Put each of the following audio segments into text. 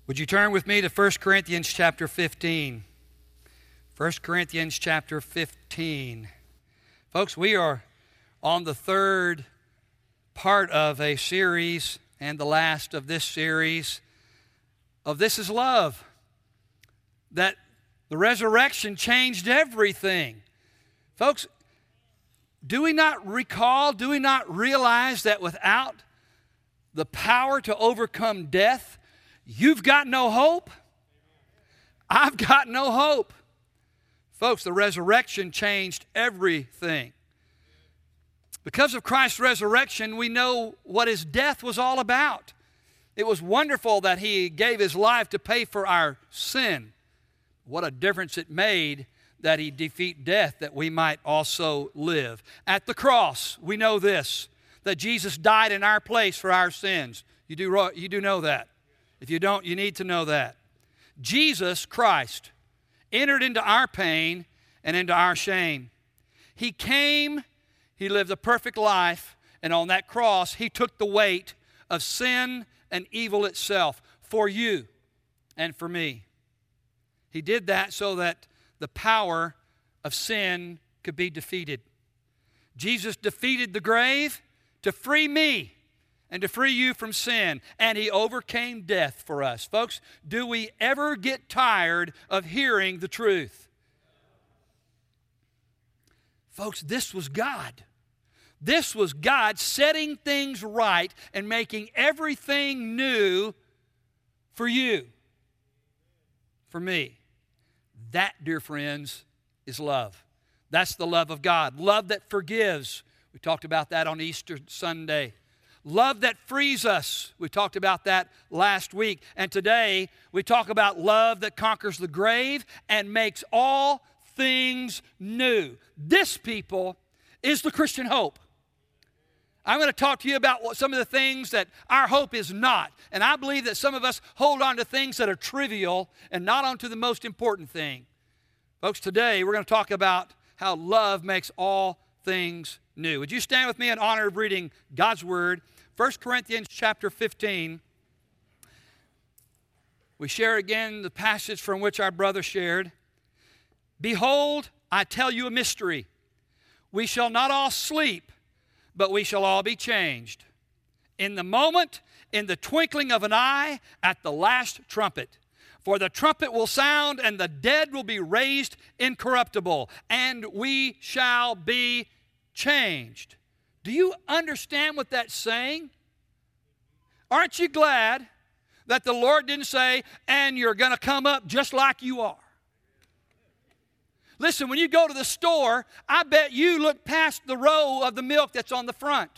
Would you turn with me to 1 Corinthians chapter 15? 1 Corinthians chapter 15. Folks, we are on the third part of a series and the last of this series of This is Love. That the resurrection changed everything. Folks, do we not recall, do we not realize that without the power to overcome death, you've got no hope? I've got no hope. Folks, the resurrection changed everything. Because of Christ's resurrection, we know what his death was all about. It was wonderful that he gave his life to pay for our sin. What a difference it made that he defeat death that we might also live. At the cross, we know this, that Jesus died in our place for our sins. You do know that. If you don't, you need to know that. Jesus Christ entered into our pain and into our shame. He came, he lived a perfect life, and on that cross, he took the weight of sin and evil itself for you and for me. He did that so that the power of sin could be defeated. Jesus defeated the grave to free me and to free you from sin, and he overcame death for us. Folks, do we ever get tired of hearing the truth? Folks, this was God. This was God setting things right and making everything new for you, for me. That, dear friends, is love. That's the love of God. Love that forgives. We talked about that on Easter Sunday. Love that frees us. We talked about that last week. And today, we talk about love that conquers the grave and makes all things new. This, people, is the Christian hope. I'm going to talk to you about some of the things that our hope is not. And I believe that some of us hold on to things that are trivial and not onto the most important thing. Folks, today we're going to talk about how love makes all things new. Would you stand with me in honor of reading God's Word? 1 Corinthians chapter 15. We share again the passage from which our brother shared. Behold, I tell you a mystery. We shall not all sleep, but we shall all be changed. In the moment, in the twinkling of an eye, at the last trumpet. For the trumpet will sound, and the dead will be raised incorruptible, and we shall be changed. Do you understand what that's saying? Aren't you glad that the Lord didn't say, and you're going to come up just like you are? Listen, when you go to the store, I bet you look past the row of the milk that's on the front.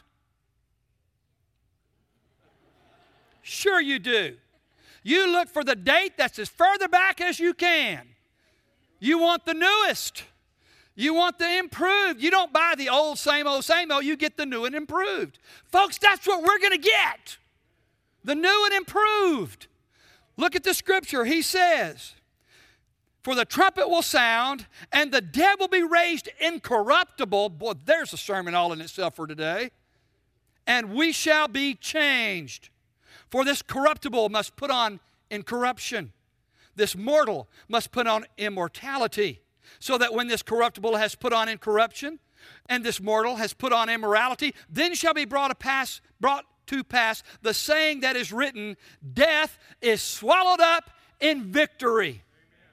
Sure you do. You look for the date that's as further back as you can. You want the newest. You want the improved. You don't buy the old, same old, same old. You get the new and improved. Folks, that's what we're going to get. The new and improved. Look at the scripture. He says, for the trumpet will sound, and the dead will be raised incorruptible. Boy, there's a sermon all in itself for today. And we shall be changed. For this corruptible must put on incorruption. This mortal must put on immortality. So that when this corruptible has put on incorruption, and this mortal has put on immorality, then shall be brought to pass the saying that is written, death is swallowed up in victory.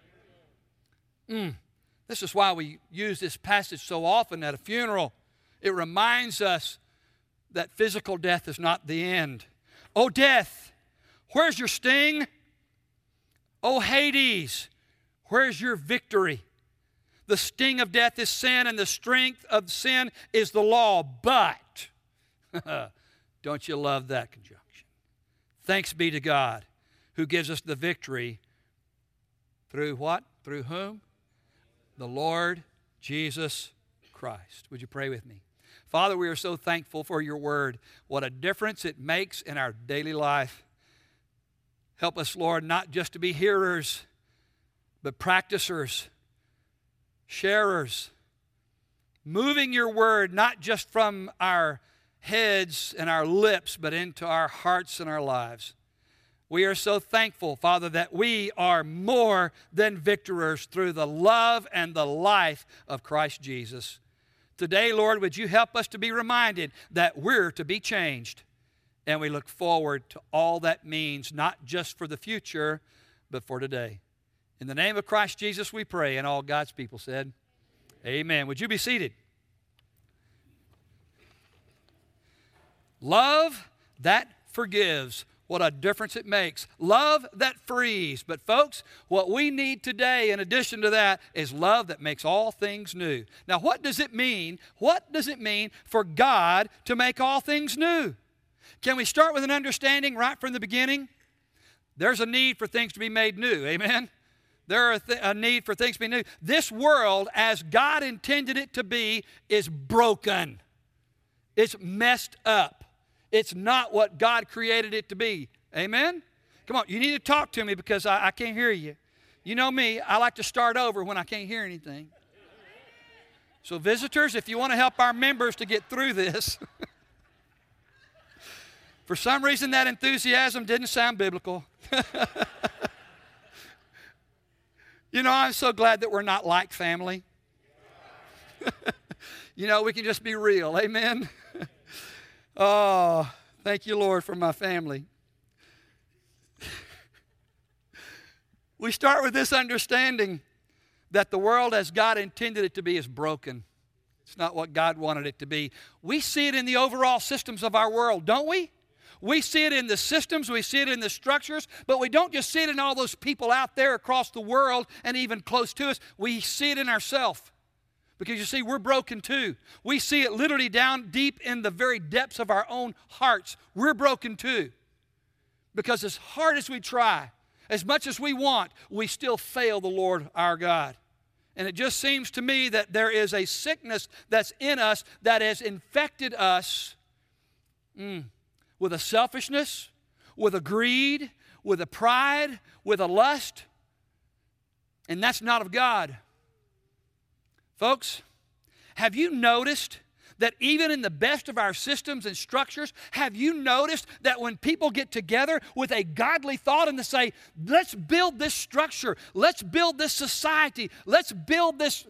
This is why we use this passage so often at a funeral. It reminds us that physical death is not the end. Oh, death, where's your sting? Oh, Hades, where's your victory? The sting of death is sin, and the strength of sin is the law. But, don't you love that conjunction? Thanks be to God who gives us the victory through what? Through whom? The Lord Jesus Christ. Would you pray with me? Father, we are so thankful for your word. What a difference it makes in our daily life. Help us, Lord, not just to be hearers, but practicers, sharers, moving your word not just from our heads and our lips, but into our hearts and our lives. We are so thankful, Father, that we are more than victors through the love and the life of Christ Jesus. Today, Lord, would you help us to be reminded that we're to be changed, and we look forward to all that means, not just for the future, but for today. In the name of Christ Jesus we pray, and all God's people said, amen. Would you be seated? Love that forgives. What a difference it makes. Love that frees. But folks, what we need today in addition to that is love that makes all things new. Now, what does it mean? What does it mean for God to make all things new? Can we start with an understanding right from the beginning? There's a need for things to be made new. Amen? There's a need for things to be new. This world, as God intended it to be, is broken. It's messed up. It's not what God created it to be. Amen? Come on, you need to talk to me because I can't hear you. You know me, I like to start over when I can't hear anything. So visitors, if you want to help our members to get through this, for some reason that enthusiasm didn't sound biblical. You know, I'm so glad that we're not like family. You know, we can just be real. Amen? Oh, thank you, Lord, for my family. We start with this understanding that the world as God intended it to be is broken. It's not what God wanted it to be. We see it in the overall systems of our world, don't we? We see it in the systems, we see it in the structures, but we don't just see it in all those people out there across the world and even close to us. We see it in ourselves. Because you see, we're broken too. We see it literally down deep in the very depths of our own hearts. We're broken too. Because as hard as we try, as much as we want, we still fail the Lord our God. And it just seems to me that there is a sickness that's in us that has infected us with a selfishness, with a greed, with a pride, with a lust. And that's not of God. Folks, have you noticed that even in the best of our systems and structures, have you noticed that when people get together with a godly thought and to say, let's build this structure, let's build this society, let's build this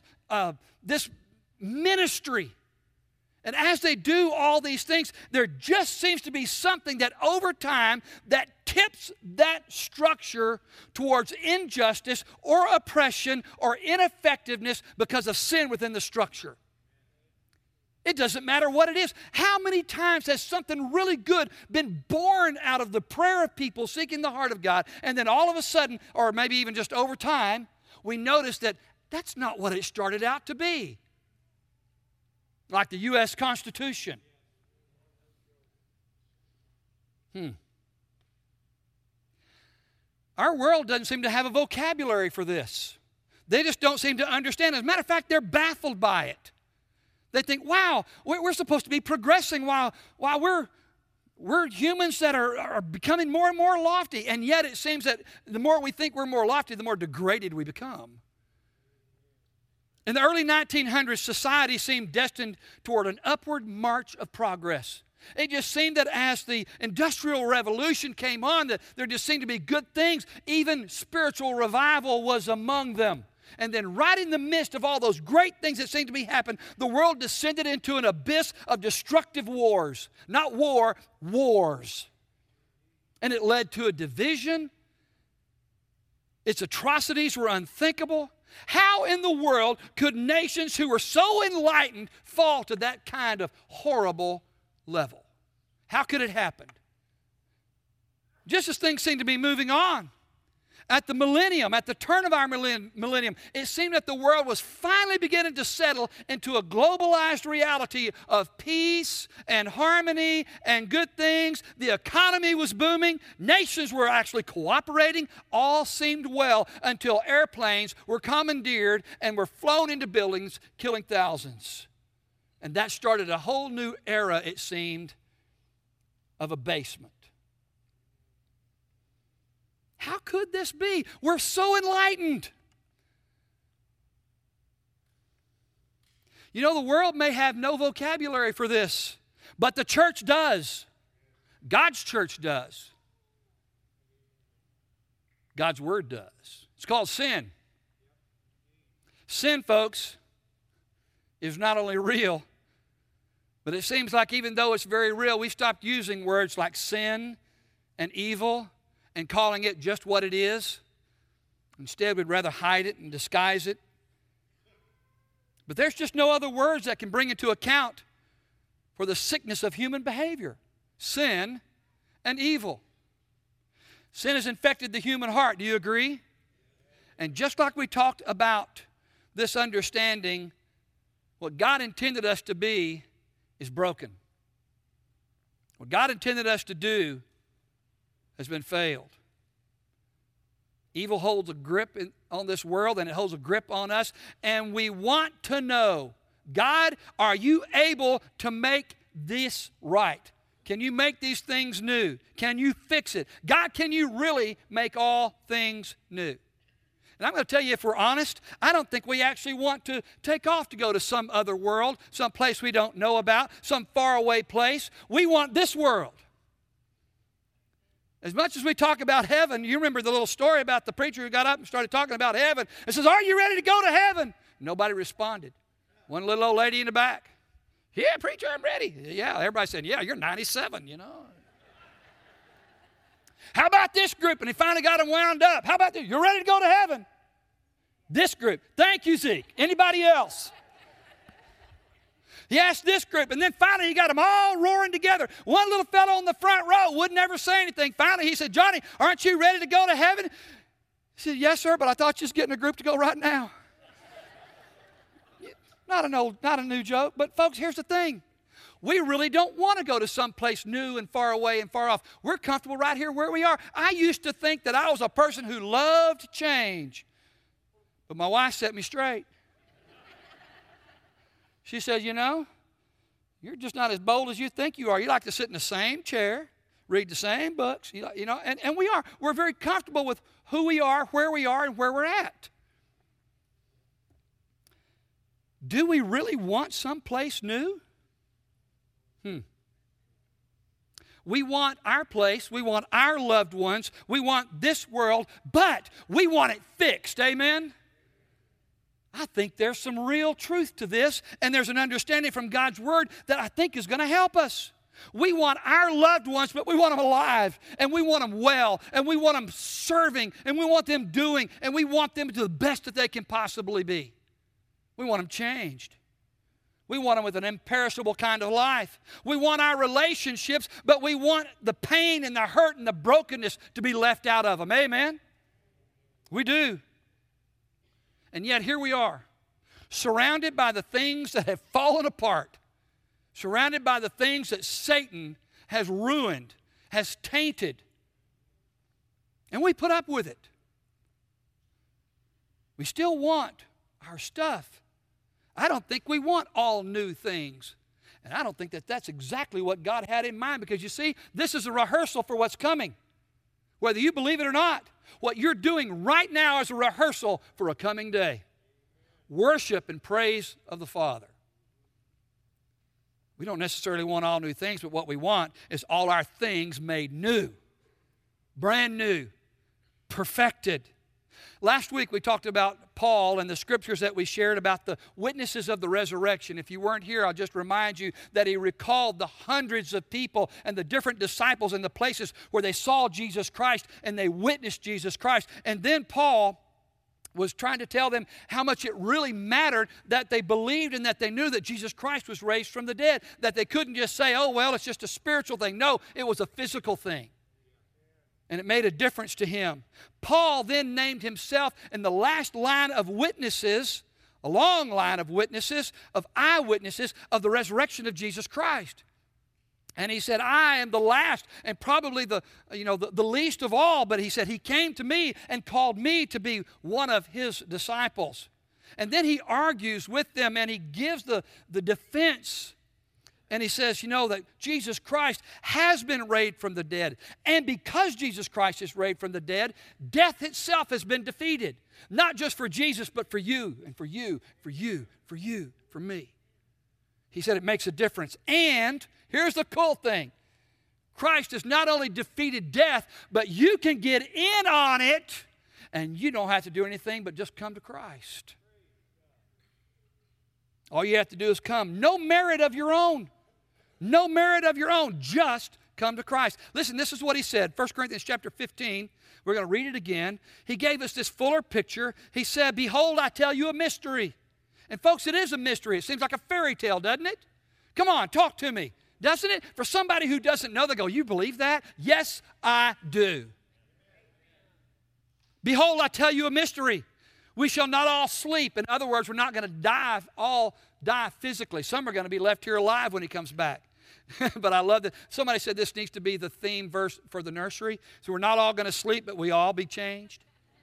ministry. And as they do all these things, there just seems to be something that over time that tips that structure towards injustice or oppression or ineffectiveness because of sin within the structure. It doesn't matter what it is. How many times has something really good been born out of the prayer of people seeking the heart of God, and then all of a sudden, or maybe even just over time, we notice that that's not what it started out to be. Like the U.S. Constitution. Our world doesn't seem to have a vocabulary for this. They just don't seem to understand. As a matter of fact, they're baffled by it. They think, wow, we're supposed to be progressing while we're humans that are becoming more and more lofty. And yet it seems that the more we think we're more lofty, the more degraded we become. In the early 1900s, society seemed destined toward an upward march of progress. It just seemed that as the Industrial Revolution came on, that there just seemed to be good things. Even spiritual revival was among them. And then right in the midst of all those great things that seemed to be happening, the world descended into an abyss of destructive wars. Not war, wars. And it led to a division. Its atrocities were unthinkable. How in the world could nations who were so enlightened fall to that kind of horrible level? How could it happen? Just as things seem to be moving on. At the millennium, at the turn of our millennium, it seemed that the world was finally beginning to settle into a globalized reality of peace and harmony and good things. The economy was booming. Nations were actually cooperating. All seemed well until airplanes were commandeered and were flown into buildings, killing thousands. And that started a whole new era, it seemed, of abasement. How could this be? We're so enlightened. You know, the world may have no vocabulary for this, but the church does. God's church does. God's Word does. It's called sin. Sin, folks, is not only real, but it seems like even though it's very real, we stopped using words like sin and evil and calling it just what it is. Instead, we'd rather hide it and disguise it. But there's just no other words that can bring into account for the sickness of human behavior. Sin and evil. Sin has infected the human heart. Do you agree? And just like we talked about this understanding, what God intended us to be is broken. What God intended us to do has been failed. Evil holds a grip on this world, and it holds a grip on us. And we want to know, God, are you able to make this right? Can you make these things new? Can you fix it? God, can you really make all things new? And I'm going to tell you, if we're honest, I don't think we actually want to take off to go to some other world, some place we don't know about, some faraway place. We want this world. As much as we talk about heaven, you remember the little story about the preacher who got up and started talking about heaven and says, are you ready to go to heaven? Nobody responded. One little old lady in the back, yeah, preacher, I'm ready. Yeah, everybody said, yeah, you're 97, you know. How about this group? And he finally got them wound up. How about this? You're ready to go to heaven? This group. Thank you, Zeke. Anybody else? He asked this group, and then finally he got them all roaring together. One little fellow on the front row wouldn't ever say anything. Finally he said, Johnny, aren't you ready to go to heaven? He said, yes, sir, but I thought you was getting a group to go right now. Not a new joke, but folks, here's the thing. We really don't want to go to some place new and far away and far off. We're comfortable right here where we are. I used to think that I was a person who loved change, but my wife set me straight. She said, you know, you're just not as bold as you think you are. You like to sit in the same chair, read the same books, you know, and we are. We're very comfortable with who we are, where we are, and where we're at. Do we really want someplace new? We want our place, we want our loved ones, we want this world, but we want it fixed, amen? I think there's some real truth to this, and there's an understanding from God's Word that I think is going to help us. We want our loved ones, but we want them alive, and we want them well, and we want them serving, and we want them doing, and we want them to do the best that they can possibly be. We want them changed. We want them with an imperishable kind of life. We want our relationships, but we want the pain and the hurt and the brokenness to be left out of them. Amen? We do. And yet here we are, surrounded by the things that have fallen apart, surrounded by the things that Satan has ruined, has tainted. And we put up with it. We still want our stuff. I don't think we want all new things. And I don't think that that's exactly what God had in mind, because you see, this is a rehearsal for what's coming. Whether you believe it or not, what you're doing right now is a rehearsal for a coming day. Worship and praise of the Father. We don't necessarily want all new things, but what we want is all our things made new, brand new, perfected. Last week we talked about Paul and the scriptures that we shared about the witnesses of the resurrection. If you weren't here, I'll just remind you that he recalled the hundreds of people and the different disciples and the places where they saw Jesus Christ and they witnessed Jesus Christ. And then Paul was trying to tell them how much it really mattered that they believed and that they knew that Jesus Christ was raised from the dead, that they couldn't just say, oh, well, it's just a spiritual thing. No, it was a physical thing. And it made a difference to him. Paul then named himself in the last line of witnesses, a long line of witnesses, of eyewitnesses of the resurrection of Jesus Christ. And he said, I am the last and probably the least of all. But he said, he came to me and called me to be one of his disciples. And then he argues with them and he gives the defense. And he says, that Jesus Christ has been raised from the dead. And because Jesus Christ is raised from the dead, death itself has been defeated. Not just for Jesus, but for you and for you, for you, for you, for me. He said it makes a difference. And here's the cool thing. Christ has not only defeated death, but you can get in on it and you don't have to do anything but just come to Christ. All you have to do is come. No merit of your own. No merit of your own. Just come to Christ. Listen, this is what he said. 1 Corinthians chapter 15. We're going to read it again. He gave us this fuller picture. He said, behold, I tell you a mystery. And folks, it is a mystery. It seems like a fairy tale, doesn't it? Come on, talk to me. Doesn't it? For somebody who doesn't know, they go, you believe that? Yes, I do. Behold, I tell you a mystery. We shall not all sleep. In other words, we're not going to all die physically. Some are going to be left here alive when he comes back. But I love that. Somebody said this needs to be the theme verse for the nursery. So we're not all going to sleep, but we all be changed.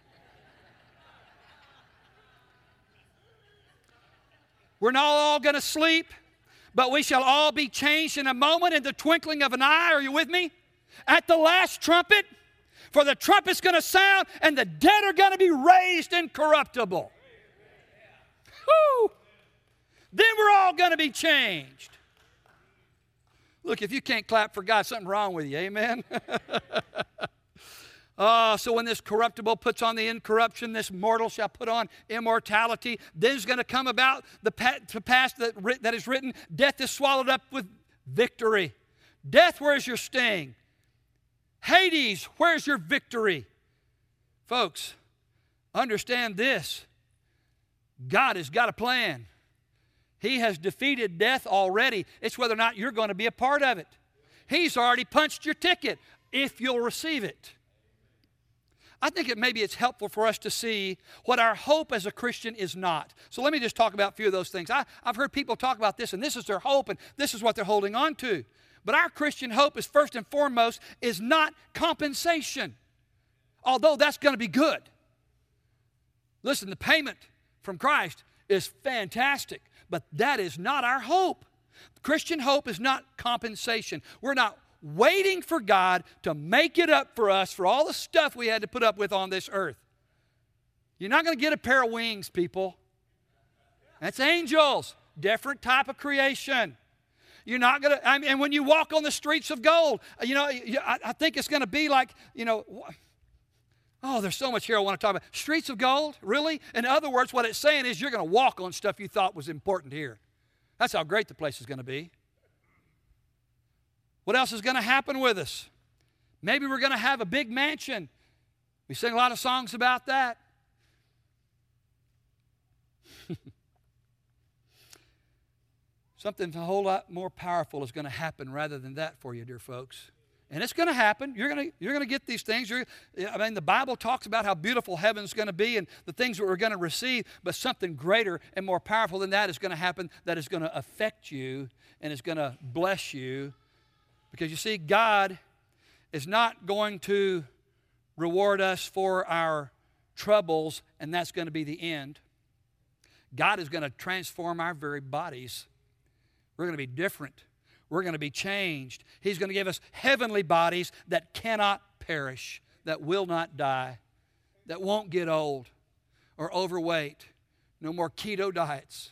We're not all going to sleep, but we shall all be changed in a moment, in the twinkling of an eye. Are you with me? At the last trumpet. For the trumpet's going to sound, and the dead are going to be raised incorruptible. Whew. Then we're all going to be changed. Look, if you can't clap for God, something's wrong with you. Amen? So when this corruptible puts on the incorruption, this mortal shall put on immortality. Then is going to come about to pass that is written, death is swallowed up with victory. Death, where's your sting? Hades, where's your victory? Folks, understand this. God has got a plan. He has defeated death already. It's whether or not you're going to be a part of it. He's already punched your ticket if you'll receive it. I think maybe it's helpful for us to see what our hope as a Christian is not. So let me just talk about a few of those things. I've heard people talk about this, and this is their hope, and this is what they're holding on to. But our Christian hope is first and foremost is not compensation, although that's going to be good. Listen, the payment from Christ is fantastic, but that is not our hope. Christian hope is not compensation. We're not waiting for God to make it up for us for all the stuff we had to put up with on this earth. You're not going to get a pair of wings, people. That's angels, different type of creation. You're not going to, and when you walk on the streets of gold, I think it's going to be like, there's so much here I want to talk about. Streets of gold? Really? In other words, what it's saying is you're going to walk on stuff you thought was important here. That's how great the place is going to be. What else is going to happen with us? Maybe we're going to have a big mansion. We sing a lot of songs about that. Something a whole lot more powerful is going to happen rather than that for you, dear folks. And it's going to happen. You're going to get these things. The Bible talks about how beautiful heaven's going to be and the things that we're going to receive, but something greater and more powerful than that is going to happen that is going to affect you and is going to bless you. Because you see, God is not going to reward us for our troubles, and that's going to be the end. God is going to transform our very bodies. We're going to be different. We're going to be changed. He's going to give us heavenly bodies that cannot perish, that will not die, that won't get old or overweight. No more keto diets.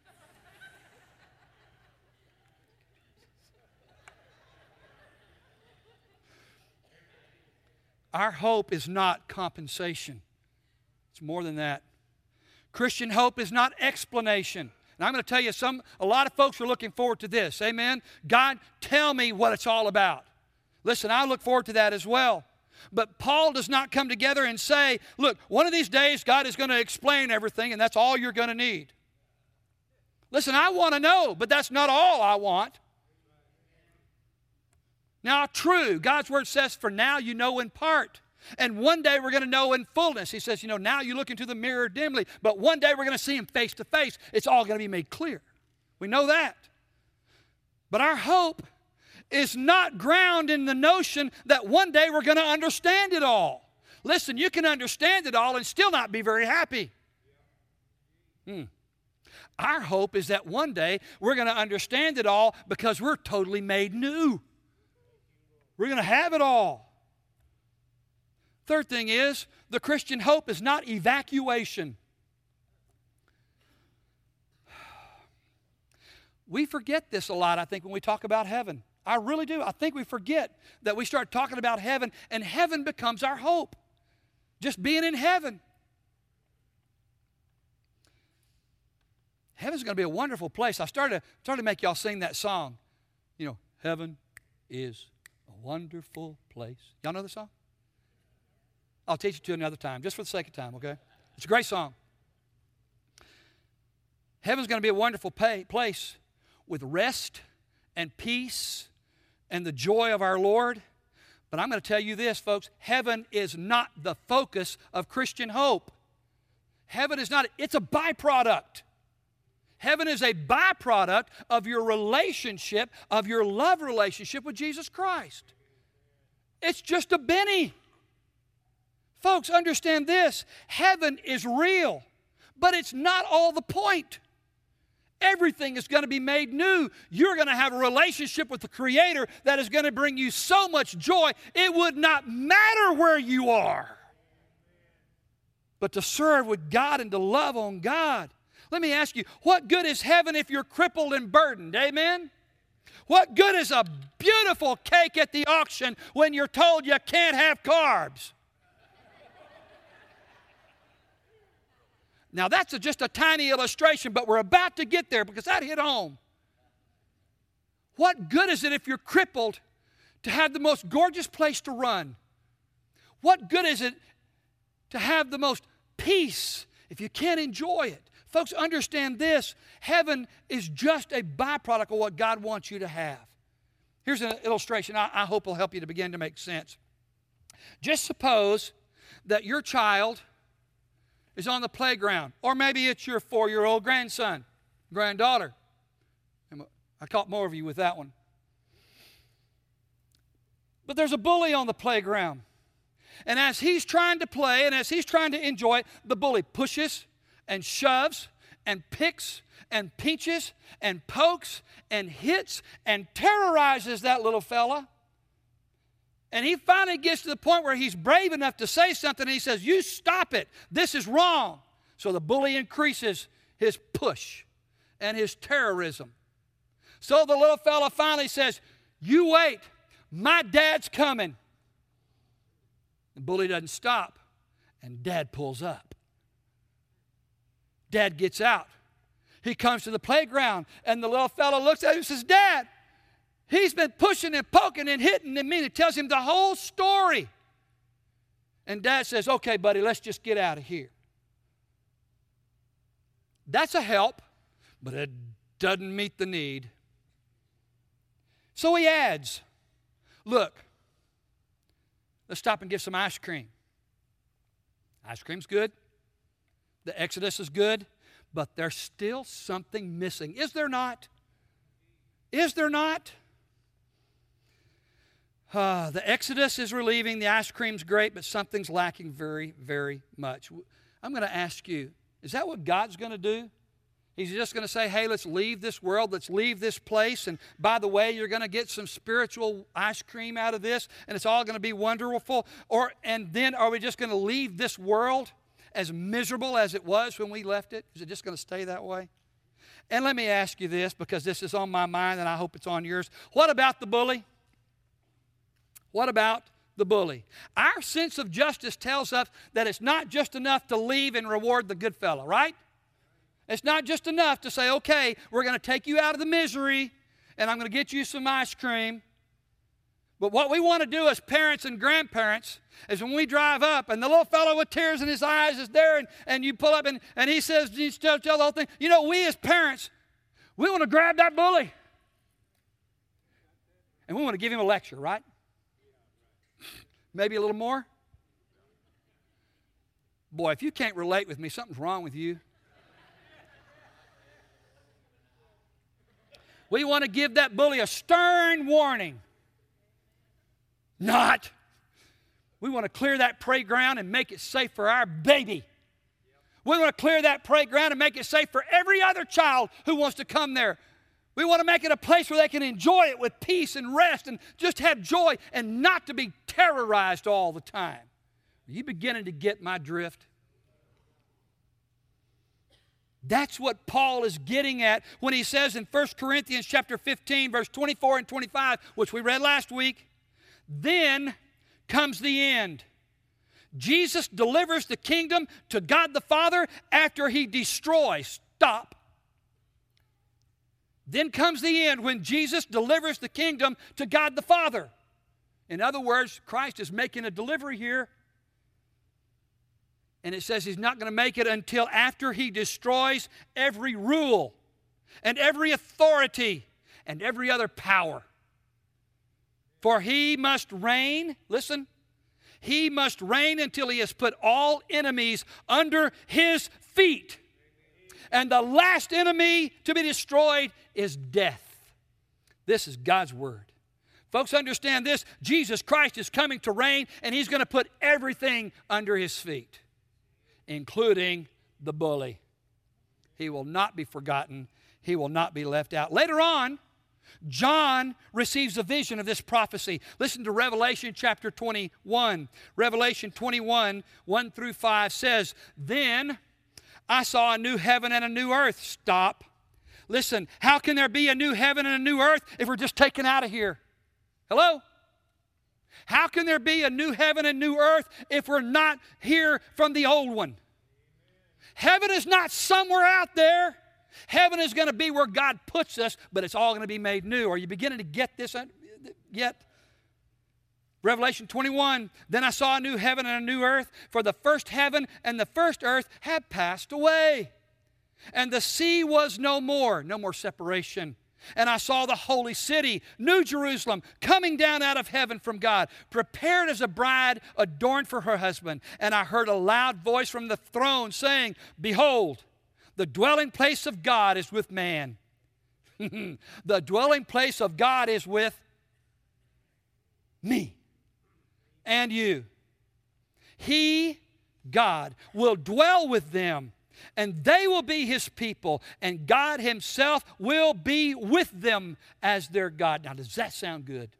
Our hope is not compensation. It's more than that. Christian hope is not explanation. And I'm going to tell you, a lot of folks are looking forward to this. Amen? God, tell me what it's all about. Listen, I look forward to that as well. But Paul does not come together and say, look, one of these days God is going to explain everything and that's all you're going to need. Listen, I want to know, but that's not all I want. Now, true, God's word says, for now you know in part. And one day we're going to know in fullness. He says, now you look into the mirror dimly, but one day we're going to see him face to face. It's all going to be made clear. We know that. But our hope is not grounded in the notion that one day we're going to understand it all. Listen, you can understand it all and still not be very happy. Our hope is that one day we're going to understand it all because we're totally made new. We're going to have it all. Third thing is, the Christian hope is not evacuation. We forget this a lot, I think, when we talk about heaven. I really do. I think we forget that we start talking about heaven, and heaven becomes our hope. just being in heaven. Heaven's going to be a wonderful place. I started to make y'all sing that song. You know, heaven is a wonderful place. Y'all know the song? I'll teach it to you another time, just for the sake of time, okay? It's a great song. Heaven's going to be a wonderful place with rest and peace and the joy of our Lord. But I'm going to tell you this, folks. Heaven is not the focus of Christian hope. Heaven is not. It's a byproduct. Heaven is a byproduct of your relationship, of your love relationship with Jesus Christ. It's just a Benny. Folks, understand this. Heaven is real, but it's not all the point. Everything is going to be made new. You're going to have a relationship with the Creator that is going to bring you so much joy, it would not matter where you are. But to serve with God and to love on God. Let me ask you, what good is heaven if you're crippled and burdened? Amen? What good is a beautiful cake at the auction when you're told you can't have carbs? Now, that's just a tiny illustration, but we're about to get there because that hit home. What good is it if you're crippled to have the most gorgeous place to run? What good is it to have the most peace if you can't enjoy it? Folks, understand this. Heaven is just a byproduct of what God wants you to have. Here's an illustration I hope will help you to begin to make sense. Just suppose that your child is on the playground, or maybe it's your 4-year-old grandson, granddaughter. I caught more of you with that one. But there's a bully on the playground. And as he's trying to play and as he's trying to enjoy it, the bully pushes and shoves and picks and pinches and pokes and hits and terrorizes that little fella. And he finally gets to the point where he's brave enough to say something, and he says, "You stop it. This is wrong." So the bully increases his push and his terrorism. So the little fella finally says, "You wait. My dad's coming." The bully doesn't stop, and Dad pulls up. Dad gets out. He comes to the playground, and the little fella looks at him and says, "Dad, he's been pushing and poking and hitting and He tells him the whole story. And Dad says, "Okay, buddy, let's just get out of here." That's a help, but it doesn't meet the need. So he adds, "Look, let's stop and get some ice cream." Ice cream's good. The Exodus is good, but there's still something missing. Is there not? Is there not? The Exodus is relieving, the ice cream's great, but something's lacking very, very much. I'm going to ask you, is that what God's going to do? He's just going to say, "Hey, let's leave this world, let's leave this place, and by the way, you're going to get some spiritual ice cream out of this, and it's all going to be wonderful." And then are we just going to leave this world as miserable as it was when we left it? Is it just going to stay that way? And let me ask you this, because this is on my mind and I hope it's on yours. What about the bully? What about the bully? Our sense of justice tells us that it's not just enough to leave and reward the good fellow, right? It's not just enough to say, "Okay, we're going to take you out of the misery and I'm going to get you some ice cream." But what we want to do as parents and grandparents is when we drive up and the little fellow with tears in his eyes is there and you pull up and he says, you tell the whole thing. You know, we as parents, we want to grab that bully. And we want to give him a lecture, right? Maybe a little more. Boy, if you can't relate with me, something's wrong with you. We want to give that bully a stern warning. Not. We want to clear that playground and make it safe for our baby. We want to clear that playground and make it safe for every other child who wants to come there. We want to make it a place where they can enjoy it with peace and rest and just have joy and not to be terrorized all the time. Are you beginning to get my drift? That's what Paul is getting at when he says in 1 Corinthians chapter 15, verse 24 and 25, which we read last week, "Then comes the end. Jesus delivers the kingdom to God the Father after he destroys. Stop. Then comes the end when Jesus delivers the kingdom to God the Father. In other words, Christ is making a delivery here. And it says he's not going to make it until after he destroys every rule and every authority and every other power. For he must reign, listen, he must reign until he has put all enemies under his feet. And the last enemy to be destroyed is death. This is God's word. Folks, understand this. Jesus Christ is coming to reign, and he's going to put everything under his feet, including the bully. He will not be forgotten. He will not be left out. Later on, John receives a vision of this prophecy. Listen to Revelation chapter 21. Revelation 21, 1 through 5 says, Then I saw a new heaven and a new earth. Stop. Listen, how can there be a new heaven and a new earth if we're just taken out of here? Hello? How can there be a new heaven and new earth if we're not here from the old one? Heaven is not somewhere out there. Heaven is going to be where God puts us, but it's all going to be made new. Are you beginning to get this yet? Revelation 21, Then I saw a new heaven and a new earth, for the first heaven and the first earth had passed away. And the sea was no more separation. And I saw the holy city, New Jerusalem, coming down out of heaven from God, prepared as a bride adorned for her husband. And I heard a loud voice from the throne saying, Behold, the dwelling place of God is with man. The dwelling place of God is with me and you. He, God, will dwell with them, and they will be his people, and God himself will be with them as their God. Now, does that sound good?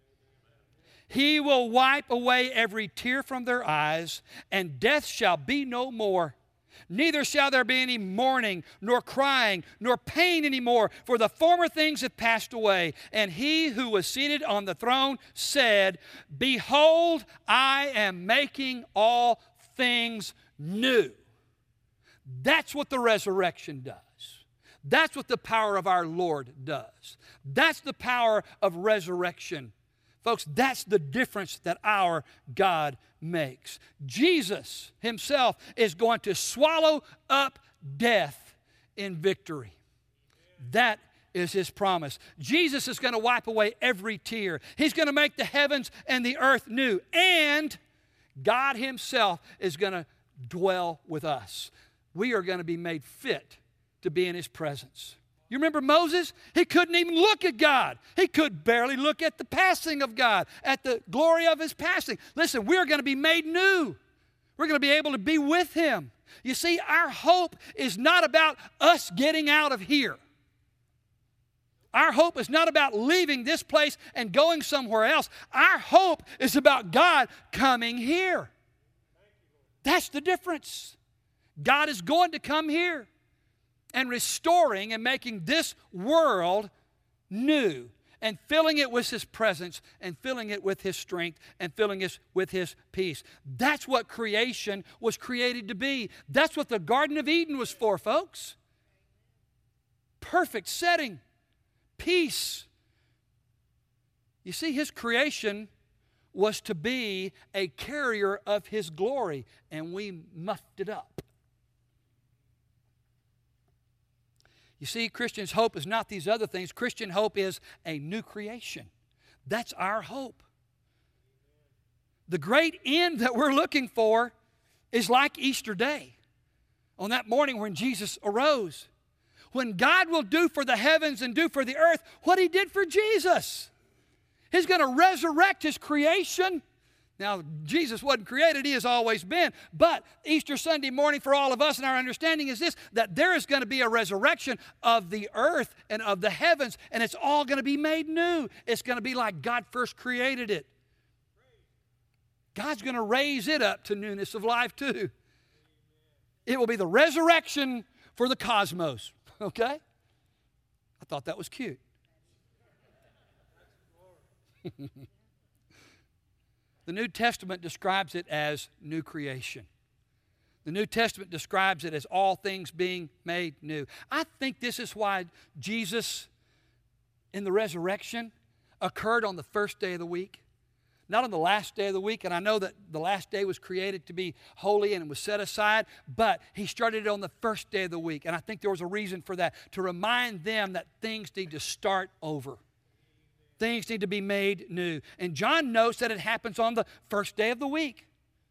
He will wipe away every tear from their eyes, and death shall be no more. Neither shall there be any mourning, nor crying, nor pain anymore, for the former things have passed away. And he who was seated on the throne said, Behold, I am making all things new. That's what the resurrection does. That's what the power of our Lord does. That's the power of resurrection. Folks, that's the difference that our God makes. Jesus himself is going to swallow up death in victory. That is his promise. Jesus is going to wipe away every tear. He's going to make the heavens and the earth new. And God himself is going to dwell with us. We are going to be made fit to be in his presence. You remember Moses? He couldn't even look at God. He could barely look at the passing of God, at the glory of his passing. Listen, we're going to be made new. We're going to be able to be with him. You see, our hope is not about us getting out of here. Our hope is not about leaving this place and going somewhere else. Our hope is about God coming here. That's the difference. God is going to come here and restoring and making this world new and filling it with his presence and filling it with his strength and filling it with his peace. That's what creation was created to be. That's what the Garden of Eden was for, folks. Perfect setting, peace. You see, his creation was to be a carrier of his glory, and we muffed it up. You see, Christian's hope is not these other things. Christian hope is a new creation. That's our hope. The great end that we're looking for is like Easter Day, on that morning when Jesus arose. When God will do for the heavens and do for the earth what he did for Jesus. He's going to resurrect his creation. Now, Jesus wasn't created, he has always been. But Easter Sunday morning for all of us, and our understanding is this, that there is going to be a resurrection of the earth and of the heavens, and it's all going to be made new. It's going to be like God first created it. God's going to raise it up to newness of life too. It will be the resurrection for the cosmos, okay? I thought that was cute. The New Testament describes it as new creation. The New Testament describes it as all things being made new. I think this is why Jesus in the resurrection occurred on the first day of the week, not on the last day of the week. And I know that the last day was created to be holy and it was set aside, but he started it on the first day of the week. And I think there was a reason for that, to remind them that things need to start over. Things need to be made new. And John notes that it happens on the first day of the week.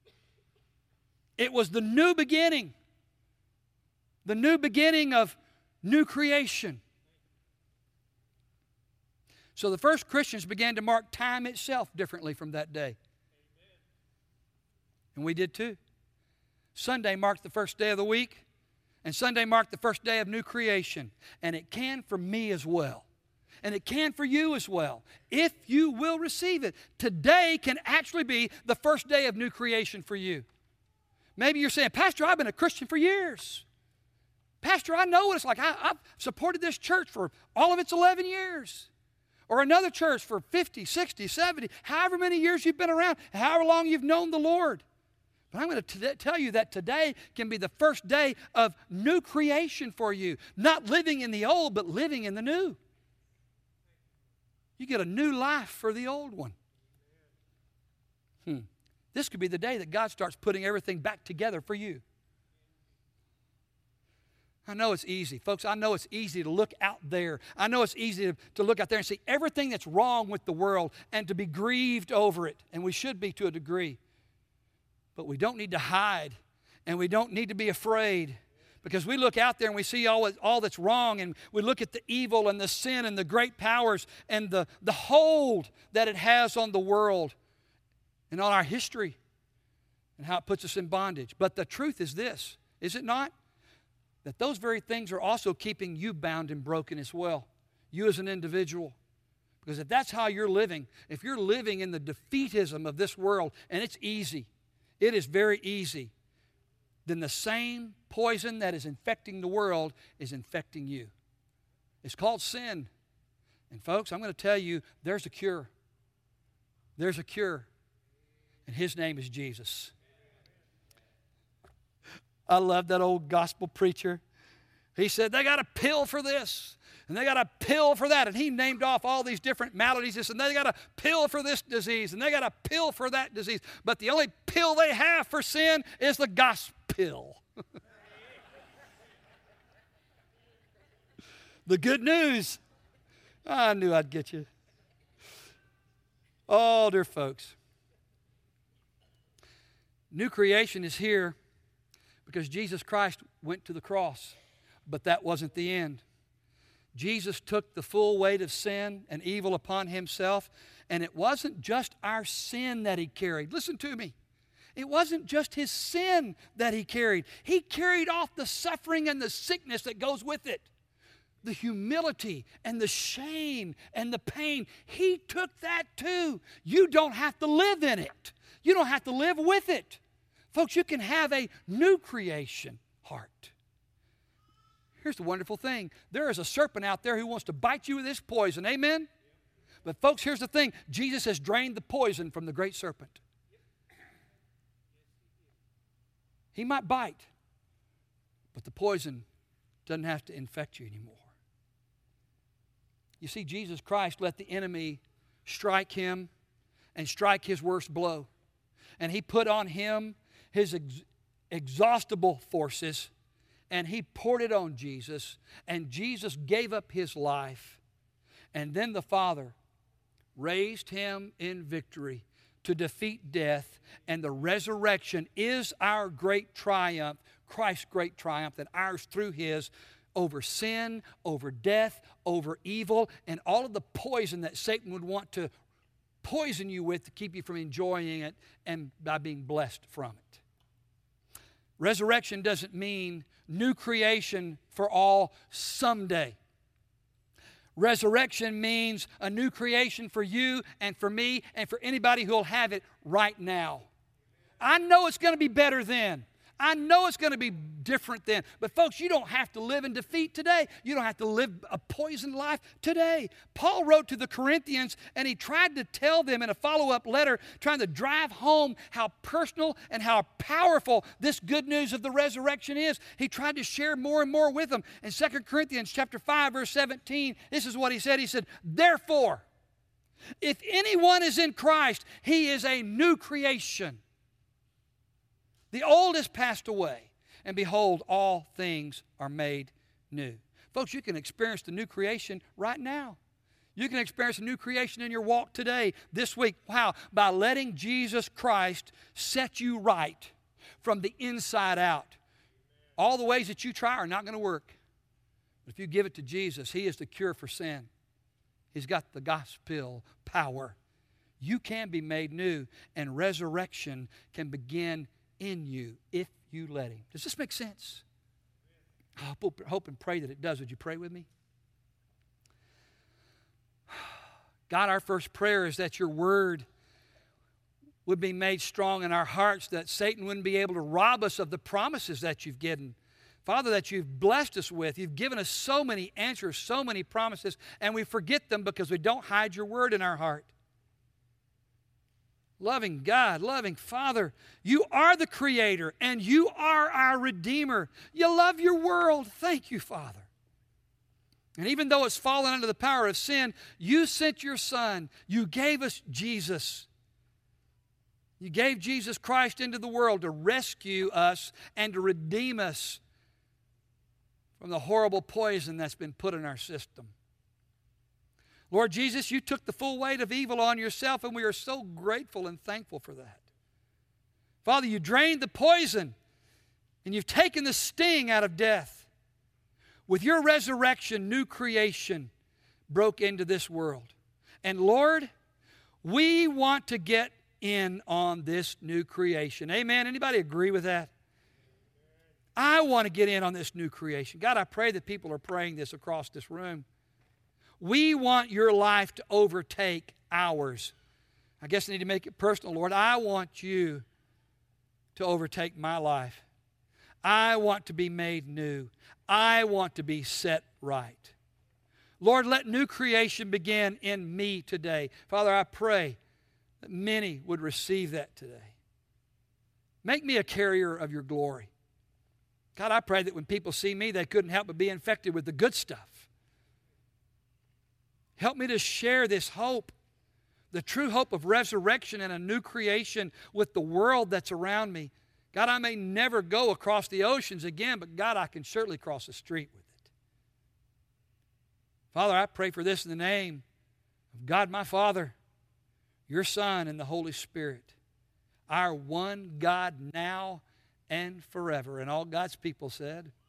It was the new beginning of new creation. So the first Christians began to mark time itself differently from that day. And we did too. Sunday marked the first day of the week, and Sunday marked the first day of new creation. And it can for me as well. And it can for you as well, if you will receive it. Today can actually be the first day of new creation for you. Maybe you're saying, Pastor, I've been a Christian for years. Pastor, I know what it's like. I've supported this church for all of its 11 years. Or another church for 50, 60, 70, however many years you've been around, however long you've known the Lord. But I'm going to tell you that today can be the first day of new creation for you. Not living in the old, but living in the new. You get a new life for the old one. This could be the day that God starts putting everything back together for you. I know it's easy. Folks, I know it's easy to look out there. I know it's easy to look out there and see everything that's wrong with the world and to be grieved over it. And we should be to a degree. But we don't need to hide. And we don't need to be afraid. Because we look out there and we see all that's wrong, and we look at the evil and the sin and the great powers and the hold that it has on the world and on our history and how it puts us in bondage. But the truth is this, is it not? That those very things are also keeping you bound and broken as well, you as an individual. Because if that's how you're living, if you're living in the defeatism of this world, and it's easy, it is very easy, then the same poison that is infecting the world is infecting you. It's called sin. And folks, I'm going to tell you, there's a cure. There's a cure. And his name is Jesus. I love that old gospel preacher. He said, they got a pill for this, and they got a pill for that. And he named off all these different maladies, and they got a pill for this disease, and they got a pill for that disease. But the only pill they have for sin is the gospel. The good news. I knew I'd get you. Oh, dear folks. New creation is here because Jesus Christ went to the cross. But that wasn't the end. Jesus took the full weight of sin and evil upon himself. And it wasn't just our sin that he carried. Listen to me. It wasn't just his sin that he carried. He carried off the suffering and the sickness that goes with it. The humility and the shame and the pain. He took that too. You don't have to live in it. You don't have to live with it. Folks, you can have a new creation heart. Here's the wonderful thing. There is a serpent out there who wants to bite you with this poison. Amen? But folks, here's the thing. Jesus has drained the poison from the great serpent. He might bite, but the poison doesn't have to infect you anymore. You see, Jesus Christ let the enemy strike him and strike his worst blow. And he put on him his exhaustible forces, and he poured it on Jesus, and Jesus gave up his life. And then the Father raised him in victory to defeat death, and the resurrection is our great triumph, Christ's great triumph, and ours through his, over sin, over death, over evil, and all of the poison that Satan would want to poison you with to keep you from enjoying it and by being blessed from it. Resurrection doesn't mean new creation for all someday. Resurrection means a new creation for you and for me and for anybody who will have it right now. I know it's going to be better then. I know it's going to be different then. But folks, you don't have to live in defeat today. You don't have to live a poisoned life today. Paul wrote to the Corinthians, and he tried to tell them in a follow-up letter, trying to drive home how personal and how powerful this good news of the resurrection is. He tried to share more and more with them. In 2 Corinthians chapter 5, verse 17, this is what he said. He said, therefore, if anyone is in Christ, he is a new creation. The old has passed away, and behold, all things are made new. Folks, you can experience the new creation right now. You can experience a new creation in your walk today, this week. How? By letting Jesus Christ set you right from the inside out. All the ways that you try are not going to work. But if you give it to Jesus, He is the cure for sin. He's got the gospel power. You can be made new, and resurrection can begin in you if you let Him. Does this make sense? I hope and pray that it does. Would you pray with me? God, our first prayer is that Your Word would be made strong in our hearts, that Satan wouldn't be able to rob us of the promises that You've given. Father, that You've blessed us with. You've given us so many answers, so many promises, and we forget them because we don't hide Your Word in our heart. Loving God, loving Father, You are the Creator, and You are our Redeemer. You love Your world. Thank You, Father. And even though it's fallen under the power of sin, You sent Your Son. You gave us Jesus. You gave Jesus Christ into the world to rescue us and to redeem us from the horrible poison that's been put in our system. Lord Jesus, You took the full weight of evil on Yourself, and we are so grateful and thankful for that. Father, You drained the poison, and You've taken the sting out of death. With Your resurrection, new creation broke into this world. And Lord, we want to get in on this new creation. Amen? Anybody agree with that? I want to get in on this new creation. God, I pray that people are praying this across this room. We want Your life to overtake ours. I guess I need to make it personal, Lord. I want You to overtake my life. I want to be made new. I want to be set right. Lord, let new creation begin in me today. Father, I pray that many would receive that today. Make me a carrier of Your glory. God, I pray that when people see me, they couldn't help but be infected with the good stuff. Help me to share this hope, the true hope of resurrection and a new creation with the world that's around me. God, I may never go across the oceans again, but God, I can certainly cross the street with it. Father, I pray for this in the name of God, my Father, Your Son, and the Holy Spirit, our one God now and forever. And all God's people said,